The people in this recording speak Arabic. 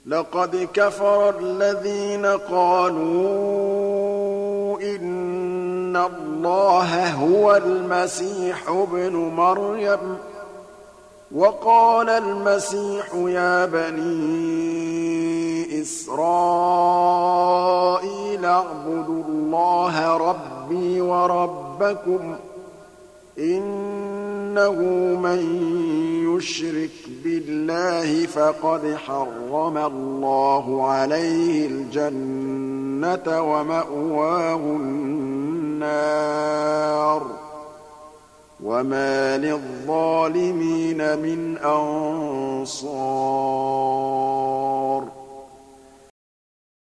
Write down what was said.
لَقَدْ كَفَرَ الَّذِينَ قَالُوا إِنَّ اللَّهَ هُوَ الْمَسِيحُ ابْنُ مَرْيَمَ ۖ وَقَالَ الْمَسِيحُ يَا بَنِي إِسْرَائِيلَ اعْبُدُوا اللَّهَ رَبِّي وَرَبَّكُمْ ۖ إِنَّهُ مَن يُشْرِكْ بِاللَّهِ فَقَدْ حَرَّمَ اللَّهُ عَلَيْهِ الْجَنَّةَ وَمَأْوَاهُ النَّارُ ۖ وَمَا لِلظَّالِمِينَ مِنْ أَنصَارٍ